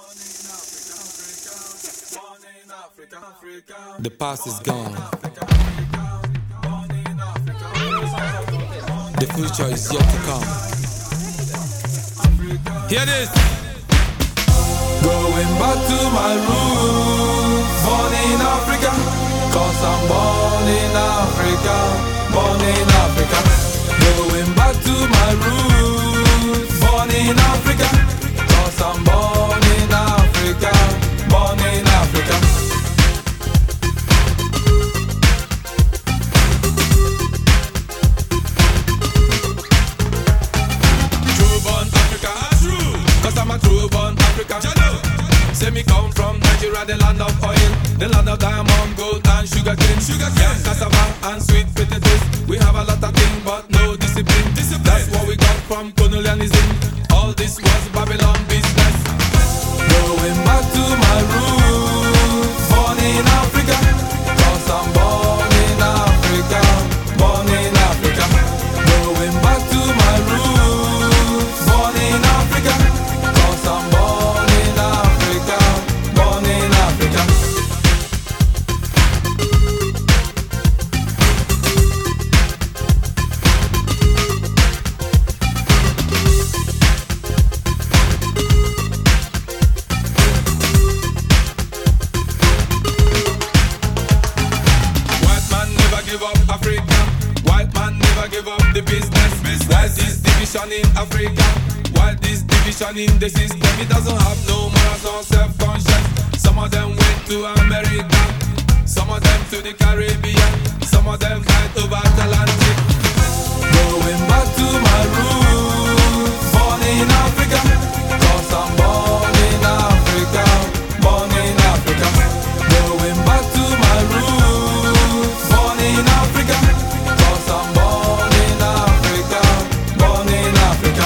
The past is gone. The future is yet to come. Hear this. Going back to my roots, born in Africa, 'cause I'm born in Africa, born in Africa. Going back to my roots, born in Africa, 'cause I'm born in Africa, born in Africa. True born Africa, true, 'cause I'm a true born Africa. Say me come from Nigeria, the land of oil, the land of diamond, gold and sugar cane. Yeah, cassava and sweet potatoes. We have a lot of things, but no discipline. That's what we got from colonialism. All this was Babylon business. Going back to my roots, born in Africa, 'cause I'm born in Africa, born in Africa. Going back to my roots, born in Africa, 'cause I'm born in Africa, born in Africa. Give up Africa. White man never give up the business. Why this division in Africa? Why this division in the system? It doesn't have no morals or self-conscience. Some of them went to America, some of them to the Caribbean, some of them fight over Atlantic. Going back to my roots, born in Africa, 'cause I'm born in Africa, born in Africa. Going back to my roots, born in Africa, 'cause I'm born in Africa, born in Africa.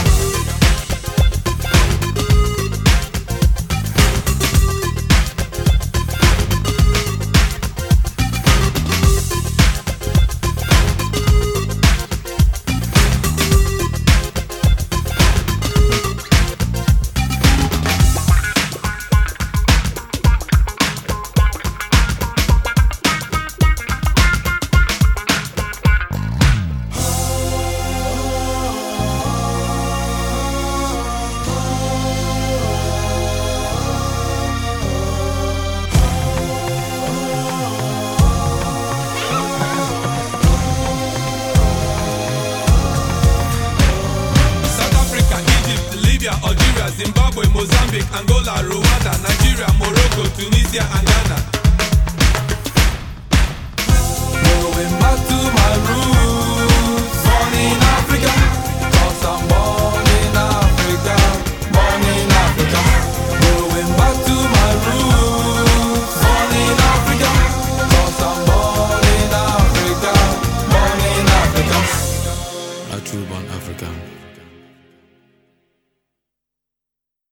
Algeria, Zimbabwe, Mozambique, Angola, Rwanda, Nigeria, Morocco, Tunisia and Ghana.